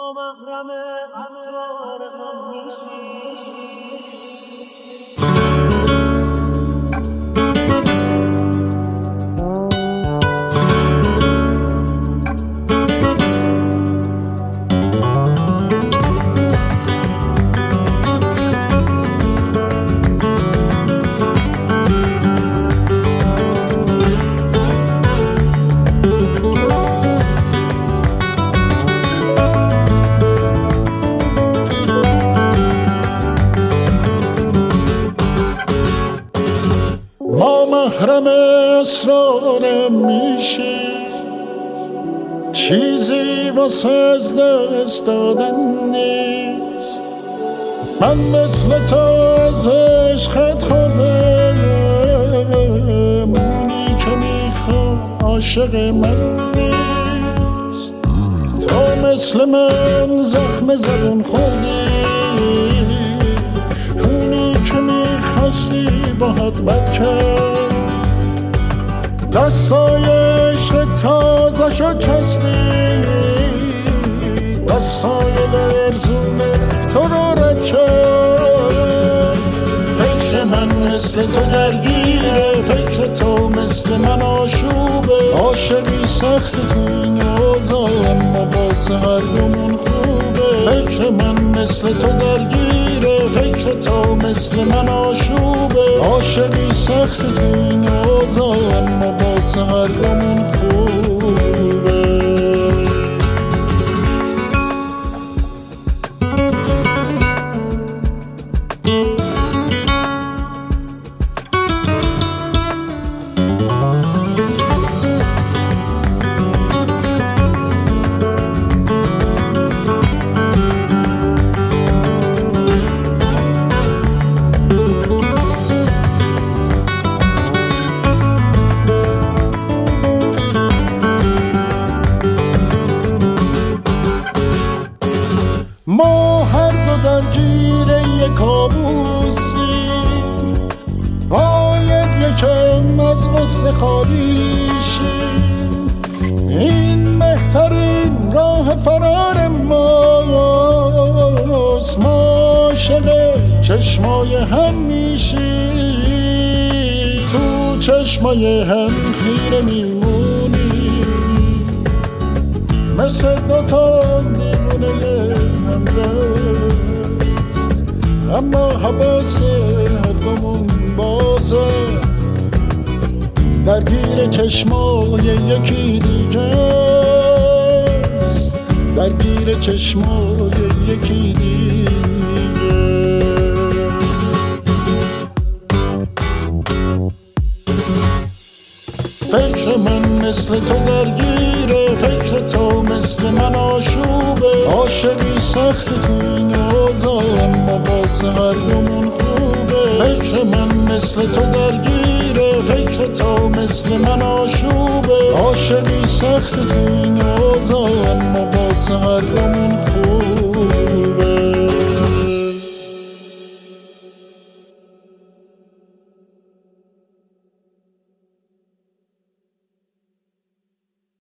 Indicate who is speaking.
Speaker 1: محرم اسرار غم میشی.
Speaker 2: محرم اسرارم میشی، چیزی واسه از دست دادن نیست. من مثل تو از عشقت خوردم، اونی که میخوام عاشق من نیست. تو مثل من زخم زبون خوردی، اونی که میخواستی باهات بد کرد. دستای عشق تازه شد چسبید، دستای لرزونه تو رو رد کرد. فکر من مثل تو درگیره، فکر تو مثل من آشوبه. عاشقی سخت تو این اوضاع، اما واسه هر دومون خوبه. فکر من مثل تو درگیره، فکر تو مثل من آشوبه. عاشقی سخت تو این اوضاع، اما واسه هر دومون خوبه. ما هر دو درگیر یک کابوسیم، باید یکم از غصه خالی شیم. این بهترین راه فرار ماست، ما عاشق چشمای هم میشیم. تو چشمای هم خیره میمونیم، مثل دوتا دیوونه هم دست. اما حواس هر دومون بازه، درگیر چشمای یکی دیگه است، درگیر چشمای یکی دیگه. فکر من مثل تو درگیره، فکر تو مثل من آشوبه. عاشقی سخت تو این اوضاع، اما واسه هر دومون خوبه. فکر من مثل تو درگیره، فکر تو مثل من آشوبه. عاشقی سخت تو این اوضاع، اما واسه هر دومون خوبه.